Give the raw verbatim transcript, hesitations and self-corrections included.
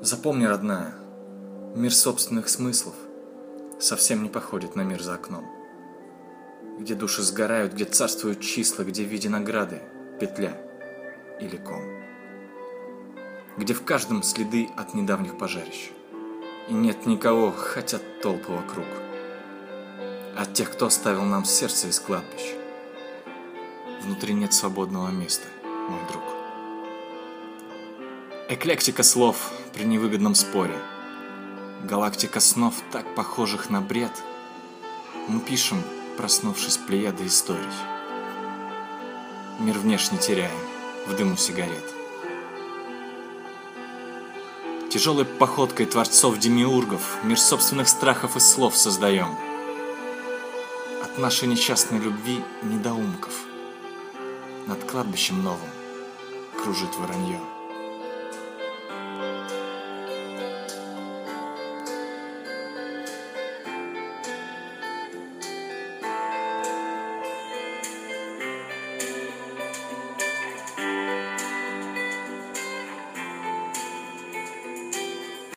Запомни, родная, мир собственных смыслов совсем не походит на мир за окном, где души сгорают, где царствуют числа, где в виде награды петля или ком, где в каждом следы от недавних пожарищ, и нет никого, хотя толпы вокруг, от тех, кто оставил нам сердце из кладбищ. Внутри нет свободного места, мой друг. Эклектика слов при невыгодном споре, галактика снов, так похожих на бред. Мы пишем, проснувшись, плеяды историй. Мир внешне теряем в дыму сигарет. Тяжелой походкой творцов-демиургов мир собственных страхов и слов создаем. От нашей несчастной любви недоумков над кладбищем новым кружит воронье.